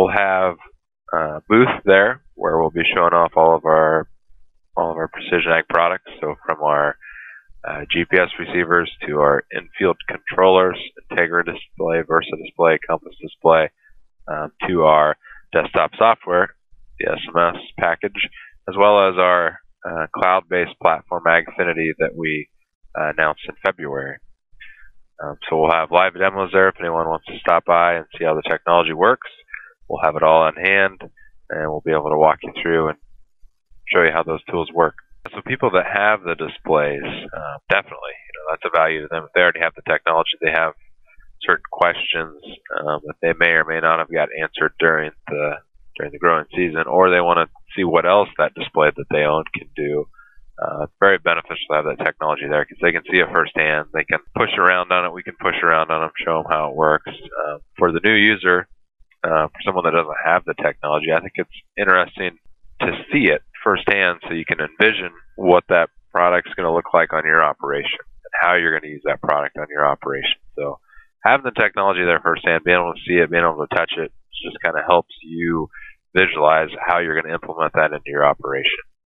We'll have a booth there where we'll be showing off all of our precision ag products. So from our GPS receivers to our in-field controllers, Integra display, Versa display, Compass display, to our desktop software, the SMS package, as well as our cloud-based platform AgFinity that we announced in February. So we'll have live demos there if anyone wants to stop by and see how the technology works. We'll have it all on hand, and we'll be able to walk you through and show you how those tools work. So people that have the displays, definitely, that's a value to them. If they already have the technology, they have certain questions that they may or may not have got answered during the growing season, or they want to see what else that display that they own can do. It's very beneficial to have that technology there because they can see it firsthand. They can push around on it. We can push around on them, show them how it works. For the new user, for someone that doesn't have the technology, I think it's interesting to see it firsthand so you can envision what that product's going to look like on your operation and how you're going to use that product on your operation. So having the technology there firsthand, being able to see it, being able to touch it, just kind of helps you visualize how you're going to implement that into your operation.